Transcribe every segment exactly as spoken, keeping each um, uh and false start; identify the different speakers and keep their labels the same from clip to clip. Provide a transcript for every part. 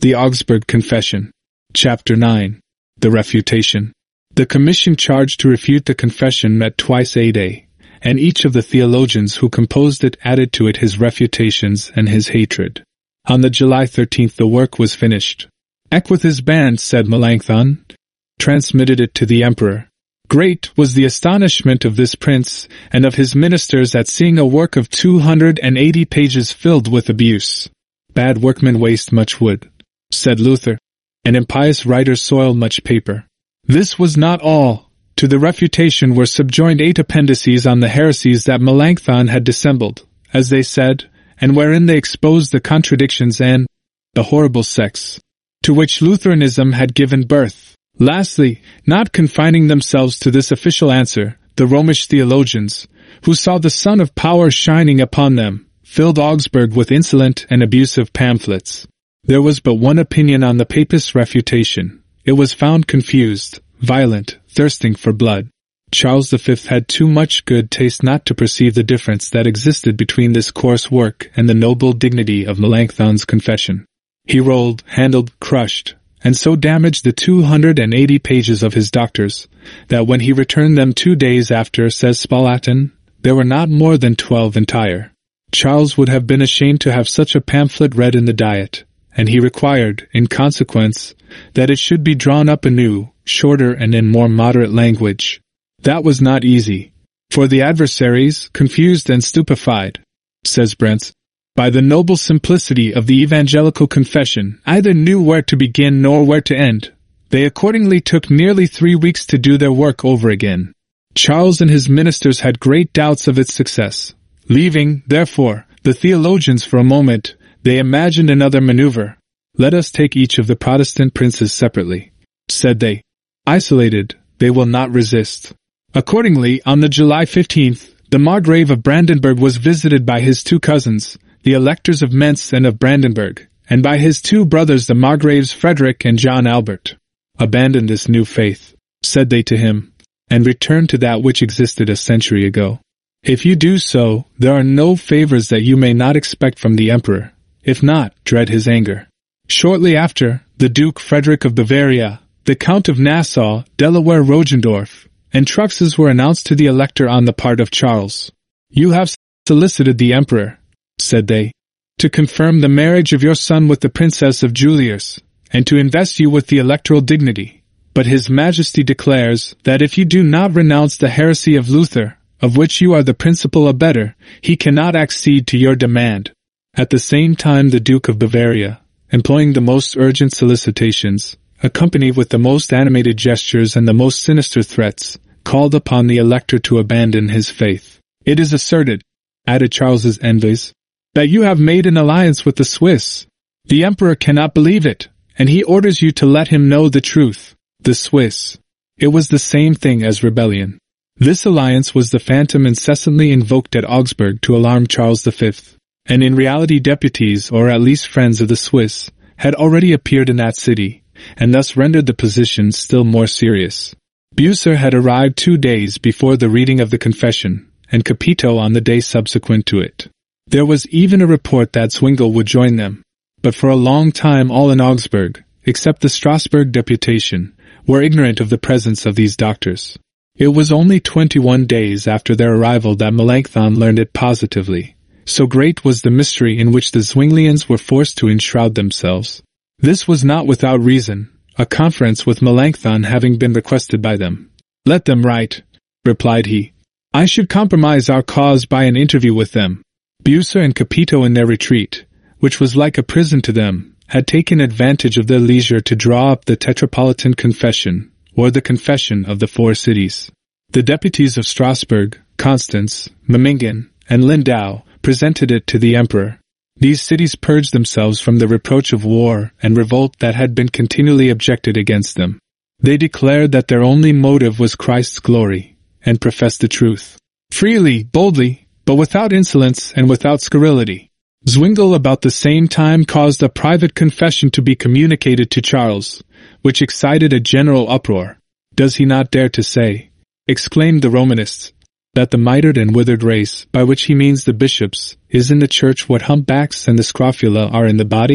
Speaker 1: The Augsburg Confession. Chapter nine. The Refutation. The commission charged to refute the confession met twice a day, and each of the theologians who composed it added to it his refutations and his hatred. On the July thirteenth the work was finished. Eck with his band, said Melanchthon, transmitted it to the emperor. Great was the astonishment of this prince and of his ministers at seeing a work of two hundred and eighty pages filled with abuse. Bad workmen waste much wood, said Luther, and impious writers soil much paper. This was not all. To the refutation were subjoined eight appendices on the heresies that Melanchthon had dissembled, as they said, and wherein they exposed the contradictions and the horrible sects to which Lutheranism had given birth. Lastly, not confining themselves to this official answer, the Romish theologians, who saw the sun of power shining upon them, filled Augsburg with insolent and abusive pamphlets. There was but one opinion on the Papist refutation. It was found confused, violent, thirsting for blood. Charles the Fifth had too much good taste not to perceive the difference that existed between this coarse work and the noble dignity of Melanchthon's confession. He rolled, handled, crushed, and so damaged the two hundred and eighty pages of his doctors, that when he returned them two days after, says Spalatin, there were not more than twelve entire. Charles would have been ashamed to have such a pamphlet read in the Diet, and he required, in consequence, that it should be drawn up anew, shorter and in more moderate language. That was not easy, for the adversaries, confused and stupefied, says Brentz, by the noble simplicity of the evangelical confession, either knew where to begin nor where to end. They accordingly took nearly three weeks to do their work over again. Charles and his ministers had great doubts of its success. Leaving, therefore, the theologians for a moment, they imagined another maneuver. Let us take each of the Protestant princes separately, said they. Isolated, they will not resist. Accordingly, on the July fifteenth, the Margrave of Brandenburg was visited by his two cousins, the electors of Mentz and of Brandenburg, and by his two brothers the Margraves Frederick and John Albert. Abandon this new faith, said they to him, and return to that which existed a century ago. If you do so, there are no favors that you may not expect from the emperor. If not, dread his anger. Shortly after, the Duke Frederick of Bavaria, the Count of Nassau, Delaware Rogendorf, and Truxes were announced to the elector on the part of Charles. You have solicited the emperor, said they, to confirm the marriage of your son with the princess of Juliers, and to invest you with the electoral dignity. But his majesty declares that if you do not renounce the heresy of Luther, of which you are the principal abettor, he cannot accede to your demand. At the same time the Duke of Bavaria, employing the most urgent solicitations, accompanied with the most animated gestures and the most sinister threats, called upon the elector to abandon his faith. It is asserted, added Charles's envoys, that you have made an alliance with the Swiss. The emperor cannot believe it, and he orders you to let him know the truth. The Swiss. It was the same thing as rebellion. This alliance was the phantom incessantly invoked at Augsburg to alarm Charles the Fifth, and in reality deputies, or at least friends of the Swiss, had already appeared in that city, and thus rendered the position still more serious. Bucer had arrived two days before the reading of the confession, and Capito on the day subsequent to it. There was even a report that Zwingle would join them, but for a long time all in Augsburg, except the Strasbourg deputation, were ignorant of the presence of these doctors. It was only twenty-one days after their arrival that Melanchthon learned it positively. So great was the mystery in which the Zwinglians were forced to enshroud themselves. This was not without reason, a conference with Melanchthon having been requested by them. Let them write, replied he. I should compromise our cause by an interview with them. Bucer and Capito in their retreat, which was like a prison to them, had taken advantage of their leisure to draw up the Tetrapolitan Confession, or the Confession of the Four Cities. The deputies of Strasbourg, Constance, Memmingen, and Lindau presented it to the emperor. These cities purged themselves from the reproach of war and revolt that had been continually objected against them. They declared that their only motive was Christ's glory, and professed the truth. Freely, boldly, but without insolence and without scurrility. Zwingle about the same time caused a private confession to be communicated to Charles, which excited a general uproar. Does he not dare to say, exclaimed the Romanists, that the mitred and withered race, by which he means the bishops, is in the church what humpbacks and the scrofula are in the body?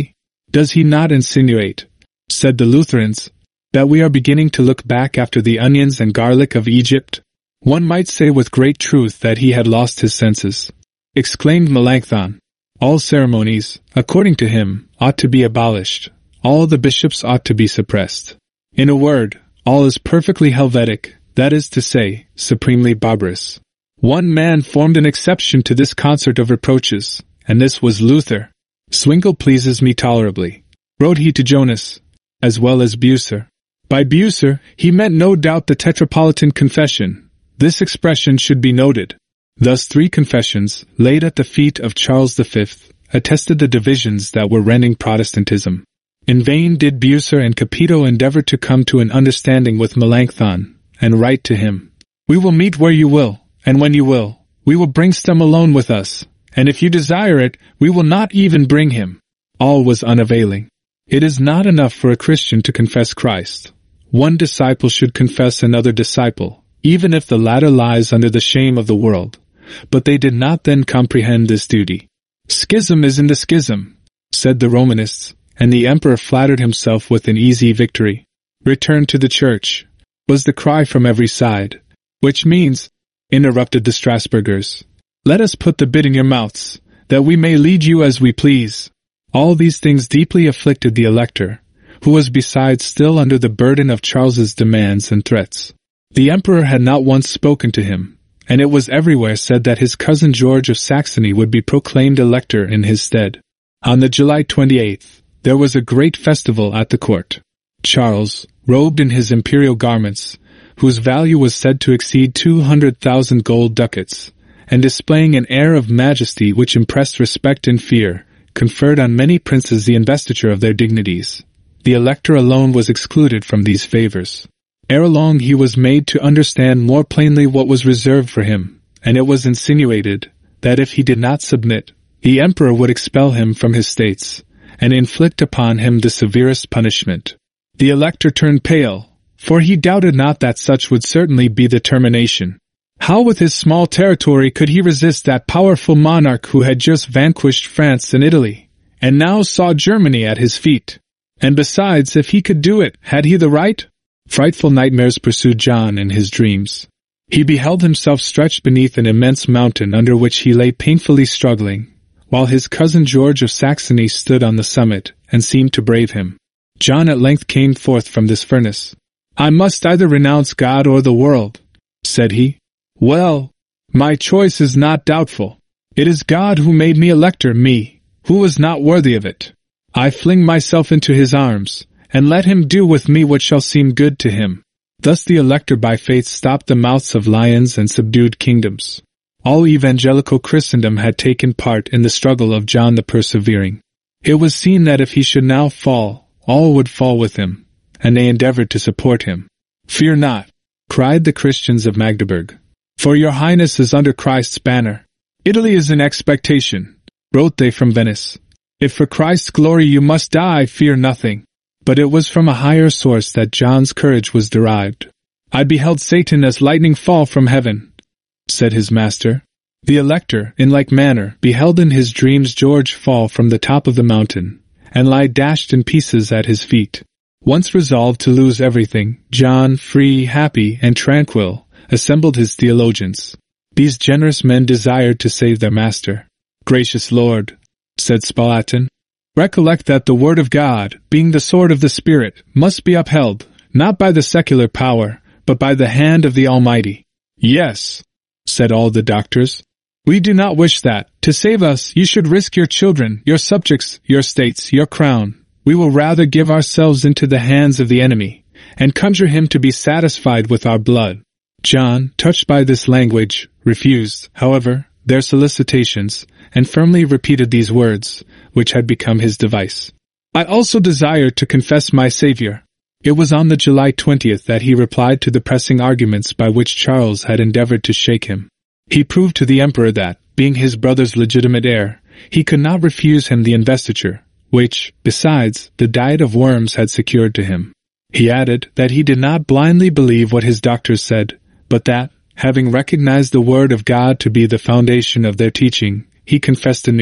Speaker 1: Does he not insinuate, said the Lutherans, that we are beginning to look back after the onions and garlic of Egypt? One might say with great truth that he had lost his senses. Exclaimed Melanchthon. All ceremonies, according to him, ought to be abolished. All the bishops ought to be suppressed. In a word, all is perfectly Helvetic, that is to say, supremely barbarous. One man formed an exception to this concert of reproaches, and this was Luther. Zwingle pleases me tolerably, wrote he to Jonas, as well as Bucer. By Bucer, he meant no doubt the Tetrapolitan Confession. This expression should be noted. Thus three confessions, laid at the feet of Charles the Fifth, attested the divisions that were rending Protestantism. In vain did Bucer and Capito endeavor to come to an understanding with Melanchthon, and write to him, "We will meet where you will, and when you will, we will bring Stem alone with us, and if you desire it, we will not even bring him." All was unavailing. It is not enough for a Christian to confess Christ. One disciple should confess another disciple, even if the latter lies under the shame of the world. But they did not then comprehend this duty. "Schism is in the schism," said the Romanists, and the emperor flattered himself with an easy victory. "Return to the church," was the cry from every side. "Which means," interrupted the Strasburgers, "let us put the bit in your mouths, that we may lead you as we please." All these things deeply afflicted the elector, who was besides still under the burden of Charles's demands and threats. The emperor had not once spoken to him, and it was everywhere said that his cousin George of Saxony would be proclaimed elector in his stead. On the July twenty-eighth, there was a great festival at the court. Charles, robed in his imperial garments, whose value was said to exceed two hundred thousand gold ducats, and displaying an air of majesty which impressed respect and fear, conferred on many princes the investiture of their dignities. The elector alone was excluded from these favors. Ere long he was made to understand more plainly what was reserved for him, and it was insinuated that if he did not submit, the emperor would expel him from his states, and inflict upon him the severest punishment. The elector turned pale, for he doubted not that such would certainly be the termination. How with his small territory could he resist that powerful monarch who had just vanquished France and Italy, and now saw Germany at his feet? And besides, if he could do it, had he the right? Frightful nightmares pursued John in his dreams. He beheld himself stretched beneath an immense mountain under which he lay painfully struggling, while his cousin George of Saxony stood on the summit and seemed to brave him. John at length came forth from this furnace. "I must either renounce God or the world," said he. "Well, my choice is not doubtful. It is God who made me elector, me, who was not worthy of it. I fling myself into his arms, and let him do with me what shall seem good to him." Thus the elector by faith stopped the mouths of lions and subdued kingdoms. All evangelical Christendom had taken part in the struggle of John the Persevering. It was seen that if he should now fall, all would fall with him, and they endeavored to support him. "Fear not," cried the Christians of Magdeburg, "for your highness is under Christ's banner. Italy is in expectation," wrote they from Venice. "If for Christ's glory you must die, fear nothing." But it was from a higher source that John's courage was derived. "I beheld Satan as lightning fall from heaven," said his master. The elector, in like manner, beheld in his dreams George fall from the top of the mountain, and lie dashed in pieces at his feet. Once resolved to lose everything, John, free, happy, and tranquil, assembled his theologians. These generous men desired to save their master. "Gracious Lord," said Spalatin, "recollect that the word of God, being the sword of the Spirit, must be upheld, not by the secular power, but by the hand of the Almighty." "Yes," said all the doctors. "We do not wish that, to save us, you should risk your children, your subjects, your states, your crown. We will rather give ourselves into the hands of the enemy, and conjure him to be satisfied with our blood." John, touched by this language, refused, however, their solicitations, and firmly repeated these words, which had become his device. "I also desire to confess my Savior." It was on the July twentieth that he replied to the pressing arguments by which Charles had endeavored to shake him. He proved to the emperor that, being his brother's legitimate heir, he could not refuse him the investiture, which, besides, the diet of worms had secured to him. He added that he did not blindly believe what his doctors said, but that, having recognized the word of God to be the foundation of their teaching, he confessed anew,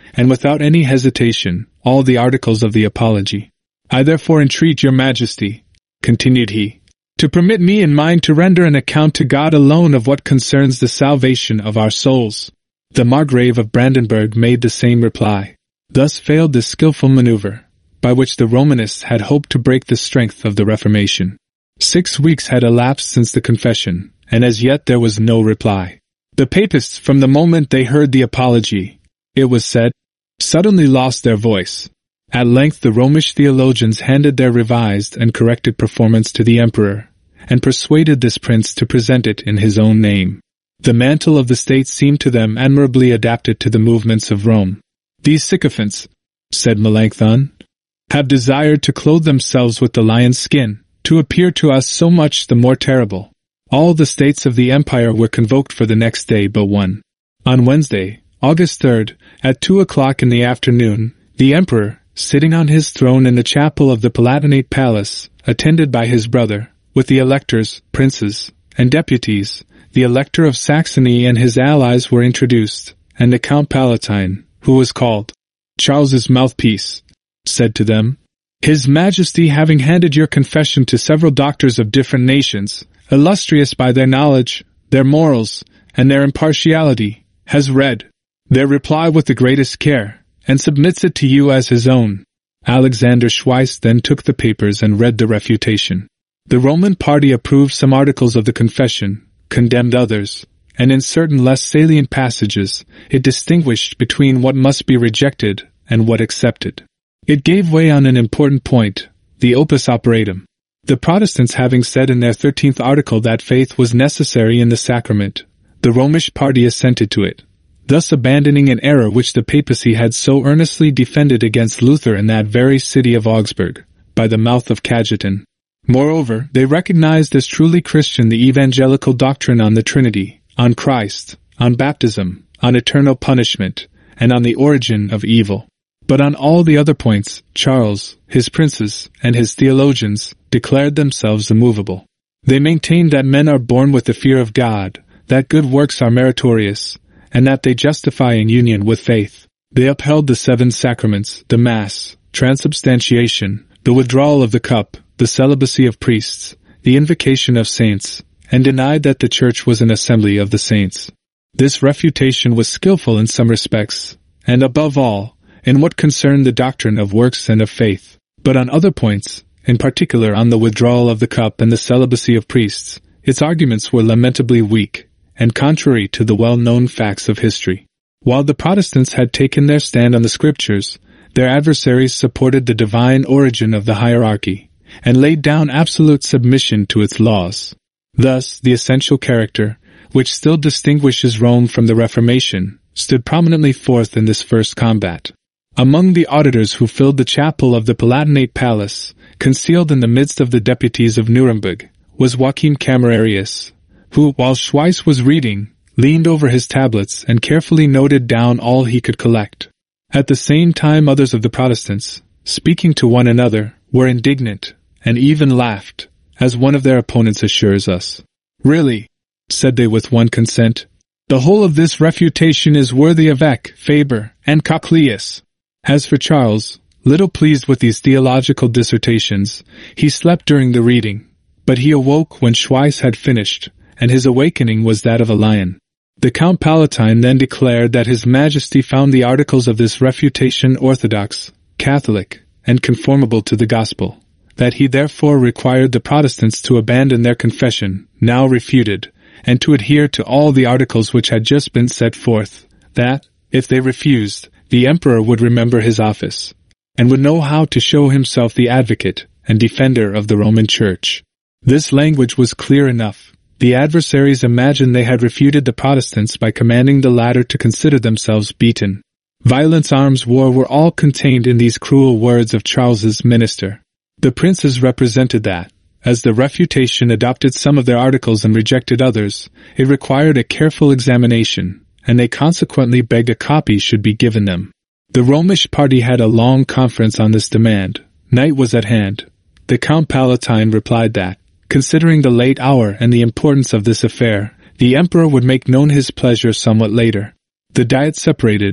Speaker 1: and without any hesitation, all the articles of the apology. I therefore entreat your majesty, continued he, to permit me and mine to render an account to God alone of what concerns the salvation of our souls. The Margrave of Brandenburg made the same reply. Thus failed this skilful maneuver, by which the Romanists had hoped to break the strength of the Reformation. Six weeks had elapsed since the confession, and as yet there was no reply. The Papists, from the moment they heard the apology, it was said, suddenly lost their voice. At length the Romish theologians handed their revised and corrected performance to the emperor, and persuaded this prince to present it in his own name. The mantle of the state seemed to them admirably adapted to the movements of Rome. These sycophants, said Melanchthon, have desired to clothe themselves with the lion's skin, to appear to us so much the more terrible. All the states of the empire were convoked for the next day but one. On Wednesday, August third, at two o'clock in the afternoon, the emperor, sitting on his throne in the chapel of the Palatinate Palace, attended by his brother, with the electors, princes, and deputies, the Elector of Saxony and his allies were introduced, and the Count Palatine, who was called Charles's mouthpiece, said to them, His Majesty, having handed your confession to several doctors of different nations, illustrious by their knowledge, their morals, and their impartiality, has read their reply with the greatest care, and submits it to you as his own. Alexander Schweiss then took the papers and read the refutation. The Roman party approved some articles of the confession, condemned others, and in certain less salient passages, it distinguished between what must be rejected and what accepted. It gave way on an important point, the opus operatum. The Protestants having said in their thirteenth article that faith was necessary in the sacrament, the Romish party assented to it, thus abandoning an error which the papacy had so earnestly defended against Luther in that very city of Augsburg, by the mouth of Cajetan. Moreover, they recognized as truly Christian the evangelical doctrine on the Trinity, on Christ, on baptism, on eternal punishment, and on the origin of evil. But on all the other points, Charles, his princes, and his theologians declared themselves immovable. They maintained that men are born with the fear of God, that good works are meritorious, and that they justify in union with faith. They upheld the seven sacraments, the Mass, transubstantiation, the withdrawal of the cup, the celibacy of priests, the invocation of saints, and denied that the Church was an assembly of the saints. This refutation was skillful in some respects, and above all, in what concerned the doctrine of works and of faith, but on other points, in particular on the withdrawal of the cup and the celibacy of priests, its arguments were lamentably weak, and contrary to the well-known facts of history. While the Protestants had taken their stand on the Scriptures, their adversaries supported the divine origin of the hierarchy, and laid down absolute submission to its laws. Thus, the essential character, which still distinguishes Rome from the Reformation, stood prominently forth in this first combat. Among the auditors who filled the chapel of the Palatinate Palace, concealed in the midst of the deputies of Nuremberg, was Joachim Camerarius, who, while Schweiss was reading, leaned over his tablets and carefully noted down all he could collect. At the same time others of the Protestants, speaking to one another, were indignant, and even laughed, as one of their opponents assures us. Really, said they with one consent, the whole of this refutation is worthy of Eck, Faber, and Cochleus. As for Charles, little pleased with these theological dissertations, he slept during the reading, but he awoke when Schweiss had finished, and his awakening was that of a lion. The Count Palatine then declared that His Majesty found the articles of this refutation orthodox, Catholic, and conformable to the Gospel, that he therefore required the Protestants to abandon their confession, now refuted, and to adhere to all the articles which had just been set forth, that, if they refused, the emperor would remember his office, and would know how to show himself the advocate and defender of the Roman Church. This language was clear enough. The adversaries imagined they had refuted the Protestants by commanding the latter to consider themselves beaten. Violence, arms, war were all contained in these cruel words of Charles's minister. The princes represented that, as the refutation adopted some of their articles and rejected others, it required a careful examination, and they consequently begged a copy should be given them. The Romish party had a long conference on this demand. Night was at hand. The Count Palatine replied that, considering the late hour and the importance of this affair, the emperor would make known his pleasure somewhat later. The diet separated,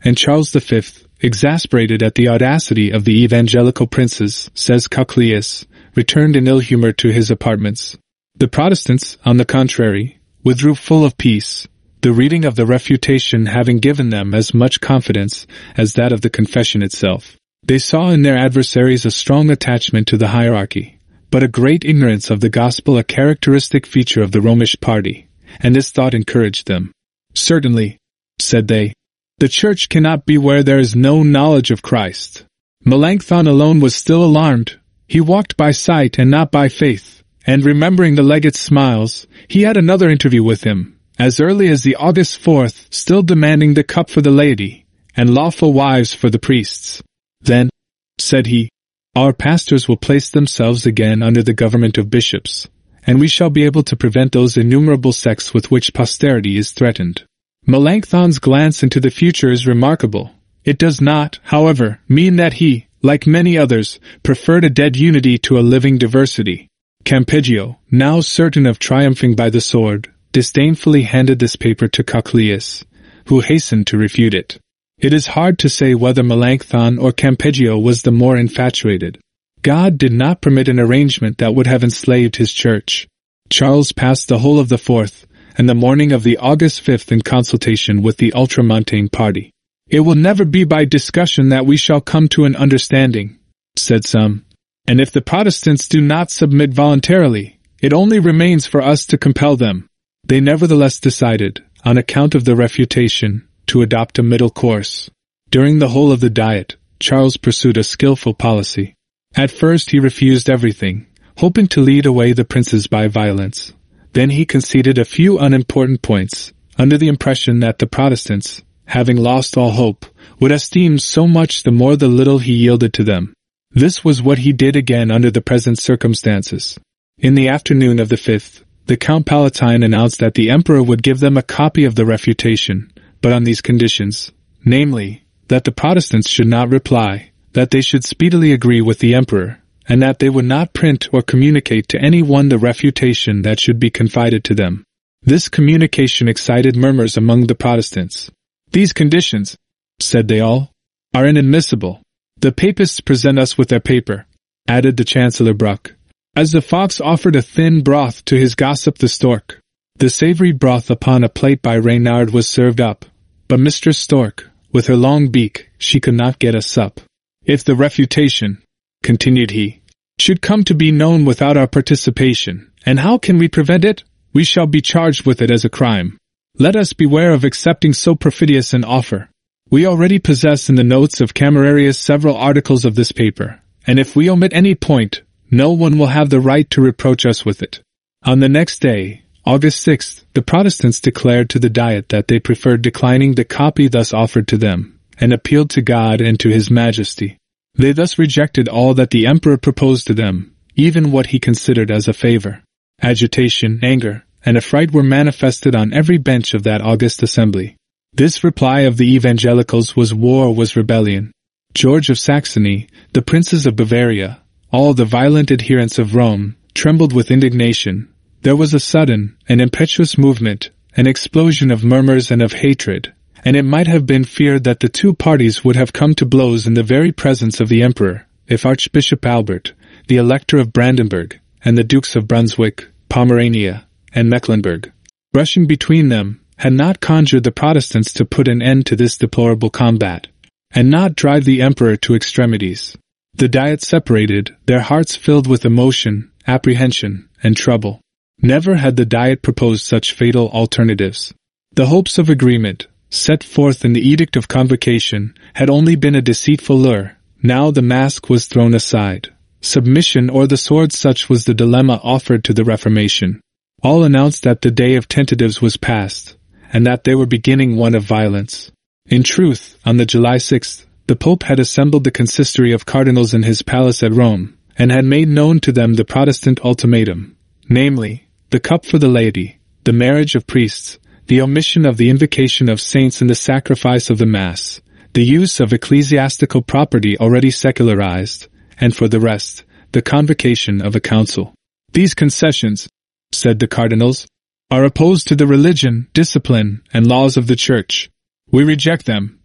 Speaker 1: and Charles the Fifth, exasperated at the audacity of the evangelical princes, says Cocleus, returned in ill humor to his apartments. The Protestants, on the contrary, withdrew full of peace, the reading of the refutation having given them as much confidence as that of the confession itself. They saw in their adversaries a strong attachment to the hierarchy, but a great ignorance of the gospel, a characteristic feature of the Romish party, and this thought encouraged them. Certainly, said they, the Church cannot be where there is no knowledge of Christ. Melanchthon alone was still alarmed. He walked by sight and not by faith, and remembering the legate's smiles, he had another interview with him, as early as the August fourth, still demanding the cup for the laity, and lawful wives for the priests. Then, said he, our pastors will place themselves again under the government of bishops, and we shall be able to prevent those innumerable sects with which posterity is threatened. Melanchthon's glance into the future is remarkable. It does not, however, mean that he, like many others, preferred a dead unity to a living diversity. Campeggio, now certain of triumphing by the sword, disdainfully handed this paper to Cocleus, who hastened to refute it. It is hard to say whether Melanchthon or Campeggio was the more infatuated. God did not permit an arrangement that would have enslaved his church. Charles passed the whole of the fourth, and the morning of the August fifth in consultation with the ultramontane party. It will never be by discussion that we shall come to an understanding, said some, and if the Protestants do not submit voluntarily, it only remains for us to compel them. They nevertheless decided, on account of the refutation, to adopt a middle course. During the whole of the Diet, Charles pursued a skillful policy. At first he refused everything, hoping to lead away the princes by violence. Then he conceded a few unimportant points, under the impression that the Protestants, having lost all hope, would esteem so much the more the little he yielded to them. This was what he did again under the present circumstances. In the afternoon of the fifth, the Count Palatine announced that the Emperor would give them a copy of the refutation, but on these conditions, namely, that the Protestants should not reply, that they should speedily agree with the Emperor, and that they would not print or communicate to any one the refutation that should be confided to them. This communication excited murmurs among the Protestants. These conditions, said they all, are inadmissible. The Papists present us with their paper, added the Chancellor Bruck, as the fox offered a thin broth to his gossip the stork. The savory broth upon a plate by Reynard was served up, but Mistress Stork, with her long beak, she could not get a sup. If the refutation, continued he, should come to be known without our participation, and how can we prevent it? We shall be charged with it as a crime. Let us beware of accepting so perfidious an offer. We already possess in the notes of Camerarius several articles of this paper, and if we omit any point, no one will have the right to reproach us with it. On the next day, August sixth, the Protestants declared to the Diet that they preferred declining the copy thus offered to them, and appealed to God and to His Majesty. They thus rejected all that the Emperor proposed to them, even what he considered as a favor. Agitation, anger, and affright were manifested on every bench of that august assembly. This reply of the evangelicals was war was rebellion. George of Saxony, the princes of Bavaria, all the violent adherents of Rome, trembled with indignation. There was a sudden and impetuous movement, an explosion of murmurs and of hatred, and it might have been feared that the two parties would have come to blows in the very presence of the Emperor, if Archbishop Albert, the Elector of Brandenburg, and the Dukes of Brunswick, Pomerania, and Mecklenburg, rushing between them, had not conjured the Protestants to put an end to this deplorable combat, and not drive the Emperor to extremities. The Diet separated, their hearts filled with emotion, apprehension, and trouble. Never had the Diet proposed such fatal alternatives. The hopes of agreement, set forth in the Edict of Convocation, had only been a deceitful lure. Now the mask was thrown aside. Submission or the sword, such was the dilemma offered to the Reformation. All announced that the day of tentatives was past, and that they were beginning one of violence. In truth, on the July sixth, the Pope had assembled the consistory of cardinals in his palace at Rome, and had made known to them the Protestant ultimatum, namely, the cup for the laity, the marriage of priests, the omission of the invocation of saints and the sacrifice of the Mass, the use of ecclesiastical property already secularized, and for the rest, the convocation of a council. These concessions, said the cardinals, are opposed to the religion, discipline, and laws of the Church. We reject them,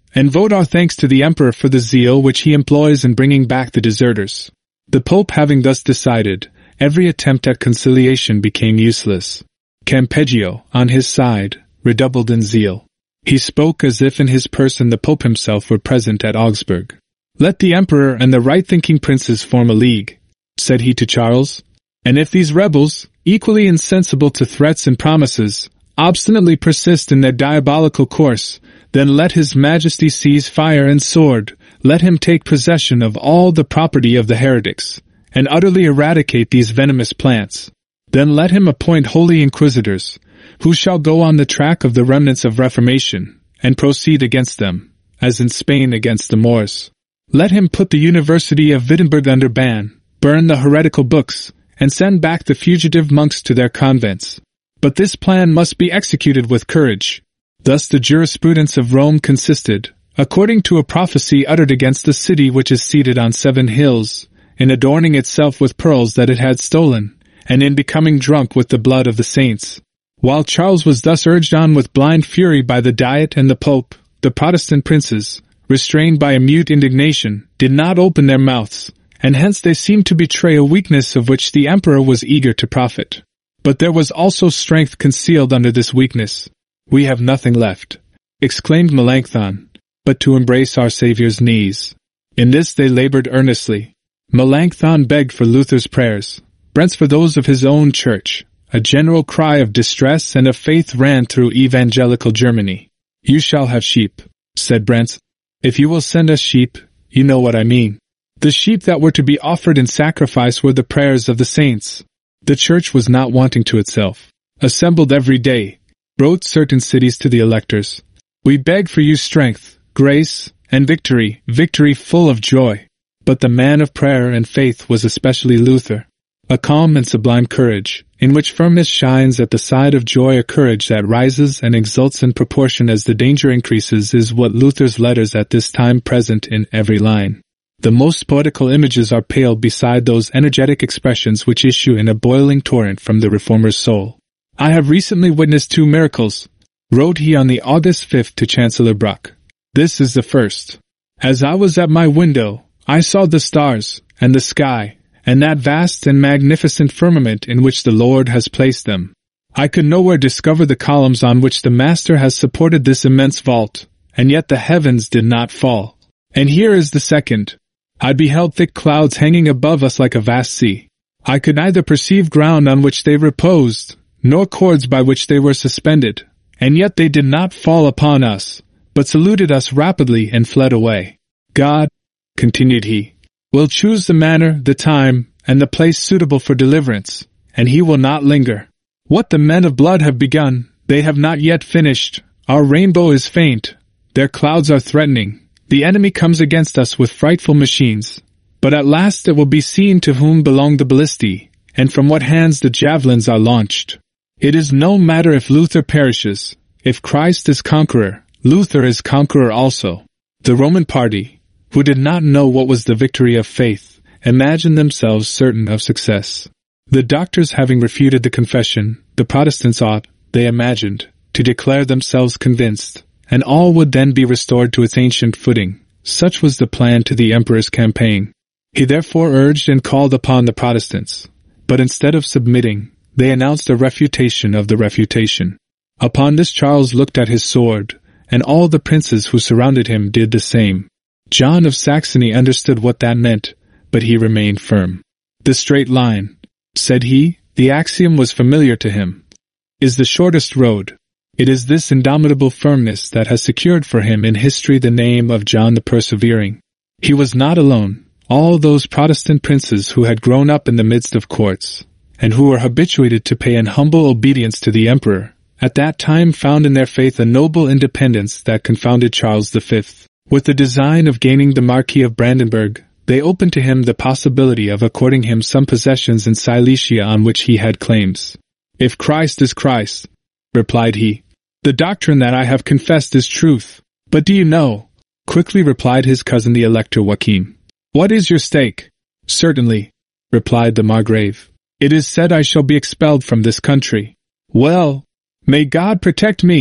Speaker 1: and vote our thanks to the Emperor for the zeal which he employs in bringing back the deserters." The Pope having thus decided, every attempt at conciliation became useless. Campeggio, on his side, redoubled in zeal. He spoke as if in his person the Pope himself were present at Augsburg. "Let the Emperor and the right-thinking princes form a league," said he to Charles, "and if these rebels, equally insensible to threats and promises, obstinately persist in their diabolical course, then let His Majesty seize fire and sword, let him take possession of all the property of the heretics, and utterly eradicate these venomous plants. Then let him appoint holy inquisitors, who shall go on the track of the remnants of Reformation, and proceed against them, as in Spain against the Moors. Let him put the University of Wittenberg under ban, burn the heretical books, and send back the fugitive monks to their convents. But this plan must be executed with courage." Thus the jurisprudence of Rome consisted, according to a prophecy uttered against the city which is seated on seven hills, in adorning itself with pearls that it had stolen, and in becoming drunk with the blood of the saints. While Charles was thus urged on with blind fury by the Diet and the Pope, the Protestant princes, restrained by a mute indignation, did not open their mouths, and hence they seemed to betray a weakness of which the Emperor was eager to profit. But there was also strength concealed under this weakness. "We have nothing left," exclaimed Melanchthon, "but to embrace our Saviour's knees." In this they labored earnestly. Melanchthon begged for Luther's prayers, Brentz for those of his own church. A general cry of distress and of faith ran through evangelical Germany. "You shall have sheep," said Brentz. "If you will send us sheep, you know what I mean." The sheep that were to be offered in sacrifice were the prayers of the saints. The Church was not wanting to itself. Assembled every day, wrote certain cities to the electors, "We beg for you strength, grace, and victory, victory full of joy." But the man of prayer and faith was especially Luther. A calm and sublime courage, in which firmness shines at the side of joy, a courage that rises and exults in proportion as the danger increases, is what Luther's letters at this time present in every line. The most poetical images are pale beside those energetic expressions which issue in a boiling torrent from the Reformer's soul. "I have recently witnessed two miracles," wrote he on the August fifth to Chancellor Bruck. "This is the first. As I was at my window, I saw the stars, and the sky, and that vast and magnificent firmament in which the Lord has placed them. I could nowhere discover the columns on which the Master has supported this immense vault, and yet the heavens did not fall. And here is the second. I beheld thick clouds hanging above us like a vast sea. I could neither perceive ground on which they reposed, nor cords by which they were suspended, and yet they did not fall upon us, but saluted us rapidly and fled away. God," continued he, "will choose the manner, the time, and the place suitable for deliverance, and he will not linger. What the men of blood have begun, they have not yet finished. Our rainbow is faint, their clouds are threatening. The enemy comes against us with frightful machines, but at last it will be seen to whom belong the ballistae, and from what hands the javelins are launched. It is no matter if Luther perishes. If Christ is conqueror, Luther is conqueror also." The Roman party, who did not know what was the victory of faith, imagined themselves certain of success. The doctors having refuted the confession, the Protestants ought, they imagined, to declare themselves convinced, and all would then be restored to its ancient footing. Such was the plan to the Emperor's campaign. He therefore urged and called upon the Protestants, but instead of submitting, they announced a refutation of the refutation. Upon this Charles looked at his sword, and all the princes who surrounded him did the same. John of Saxony understood what that meant, but he remained firm. "The straight line," said he, the axiom was familiar to him, "is the shortest road." It is this indomitable firmness that has secured for him in history the name of John the Persevering. He was not alone. All those Protestant princes who had grown up in the midst of courts, and who were habituated to pay an humble obedience to the Emperor, at that time found in their faith a noble independence that confounded Charles the Fifth. With the design of gaining the Marquis of Brandenburg, they opened to him the possibility of according him some possessions in Silesia on which he had claims. "If Christ is Christ," replied he, "the doctrine that I have confessed is truth." "But do you know?" quickly replied his cousin the Elector Joachim. "What is your stake?" "Certainly," replied the Margrave. "It is said I shall be expelled from this country." "Well, may God protect me!"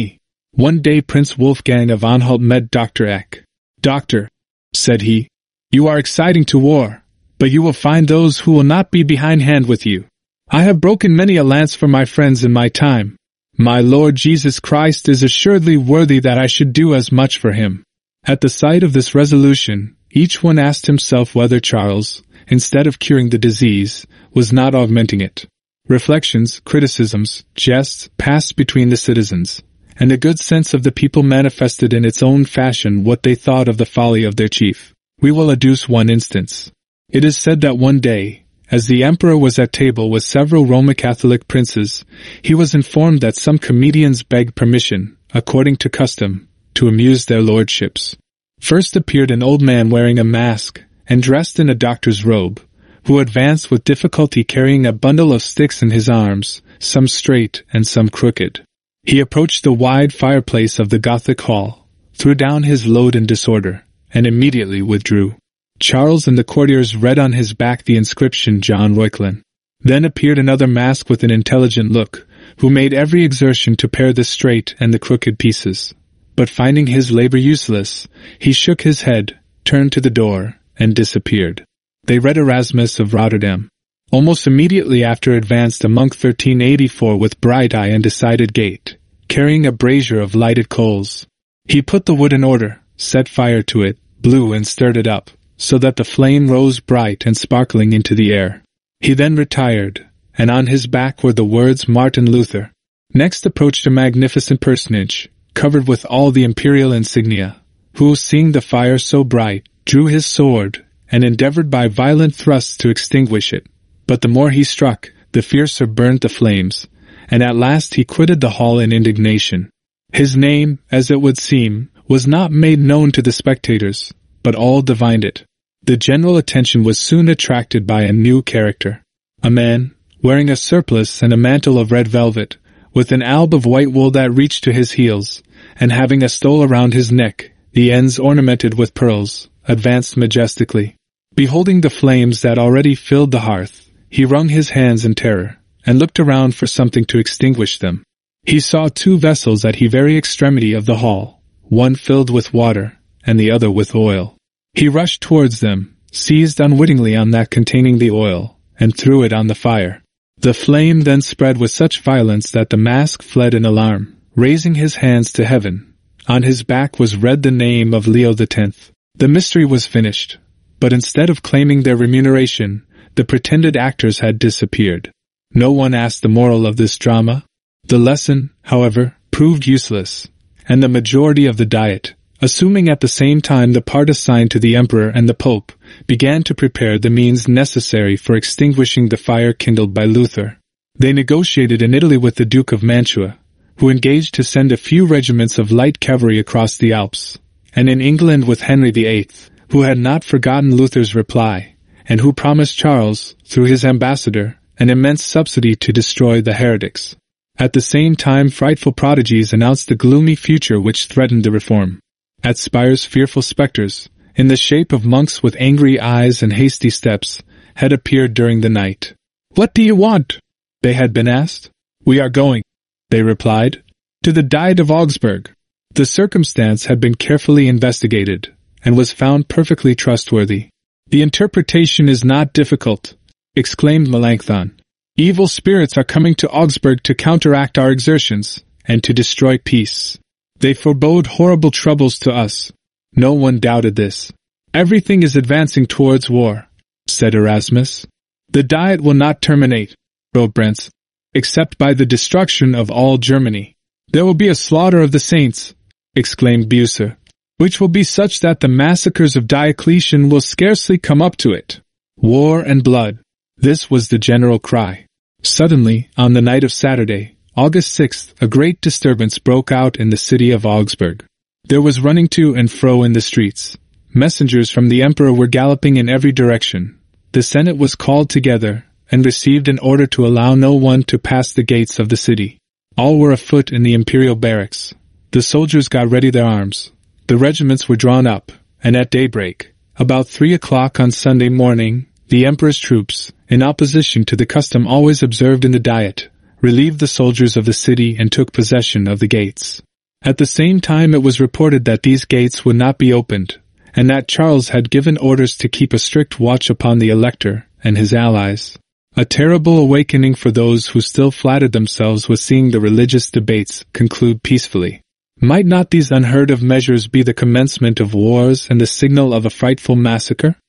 Speaker 1: One day Prince Wolfgang of Anhalt met Doctor Eck. "Doctor," said he, "you are exciting to war, but you will find those who will not be behindhand with you. I have broken many a lance for my friends in my time. My Lord Jesus Christ is assuredly worthy that I should do as much for him." At the sight of this resolution, each one asked himself whether Charles, instead of curing the disease, was not augmenting it. Reflections, criticisms, jests passed between the citizens, and the good sense of the people manifested in its own fashion what they thought of the folly of their chief. We will adduce one instance. It is said that one day, as the emperor was at table with several Roman Catholic princes, he was informed that some comedians begged permission, according to custom, to amuse their lordships. First appeared an old man wearing a mask, and dressed in a doctor's robe, who advanced with difficulty carrying a bundle of sticks in his arms, some straight and some crooked. He approached the wide fireplace of the Gothic hall, threw down his load in disorder, and immediately withdrew. Charles and the courtiers read on his back the inscription John Reuchlin. Then appeared another mask with an intelligent look, who made every exertion to pair the straight and the crooked pieces. But finding his labor useless, he shook his head, turned to the door, and disappeared. They read Erasmus of Rotterdam. Almost immediately after advanced a monk thirteen eighty-four with bright eye and decided gait, carrying a brazier of lighted coals. He put the wood in order, set fire to it, blew and stirred it up, so that the flame rose bright and sparkling into the air. He then retired, and on his back were the words Martin Luther. Next approached a magnificent personage, covered with all the imperial insignia, who, seeing the fire so bright, drew his sword, and endeavored by violent thrusts to extinguish it. But the more he struck, the fiercer burned the flames, and at last he quitted the hall in indignation. His name, as it would seem, was not made known to the spectators, but all divined it. The general attention was soon attracted by a new character. A man, wearing a surplice and a mantle of red velvet, with an alb of white wool that reached to his heels, and having a stole around his neck, the ends ornamented with pearls, advanced majestically. Beholding the flames that already filled the hearth, he wrung his hands in terror, and looked around for something to extinguish them. He saw two vessels at the very extremity of the hall, one filled with water, and the other with oil. He rushed towards them, seized unwittingly on that containing the oil, and threw it on the fire. The flame then spread with such violence that the mask fled in alarm, raising his hands to heaven. On his back was read the name of Leo the Tenth. The mystery was finished, but instead of claiming their remuneration, the pretended actors had disappeared. No one asked the moral of this drama. The lesson, however, proved useless, and the majority of the Diet, assuming at the same time the part assigned to the Emperor and the Pope, began to prepare the means necessary for extinguishing the fire kindled by Luther. They negotiated in Italy with the Duke of Mantua, who engaged to send a few regiments of light cavalry across the Alps, and in England with Henry the Eighth, who had not forgotten Luther's reply, and who promised Charles, through his ambassador, an immense subsidy to destroy the heretics. At the same time frightful prodigies announced the gloomy future which threatened the reform. At Spires fearful spectres, in the shape of monks with angry eyes and hasty steps, had appeared during the night. "What do you want?" they had been asked. "We are going," they replied, "to the Diet of Augsburg." The circumstance had been carefully investigated, and was found perfectly trustworthy. "The interpretation is not difficult," exclaimed Melanchthon. "Evil spirits are coming to Augsburg to counteract our exertions, and to destroy peace. They forebode horrible troubles to us." No one doubted this. "Everything is advancing towards war," said Erasmus. "The Diet will not terminate," wrote Brentz, "except by the destruction of all Germany." "There will be a slaughter of the saints," exclaimed Bucer, "which will be such that the massacres of Diocletian will scarcely come up to it. War and blood." This was the general cry. Suddenly, on the night of Saturday, August sixth, a great disturbance broke out in the city of Augsburg. There was running to and fro in the streets. Messengers from the emperor were galloping in every direction. The Senate was called together, and received an order to allow no one to pass the gates of the city. All were afoot in the imperial barracks. The soldiers got ready their arms. The regiments were drawn up, and at daybreak, about three o'clock on Sunday morning, the emperor's troops, in opposition to the custom always observed in the Diet, relieved the soldiers of the city and took possession of the gates. At the same time it was reported that these gates would not be opened, and that Charles had given orders to keep a strict watch upon the Elector and his allies. A terrible awakening for those who still flattered themselves with seeing the religious debates conclude peacefully. Might not these unheard of measures be the commencement of wars and the signal of a frightful massacre?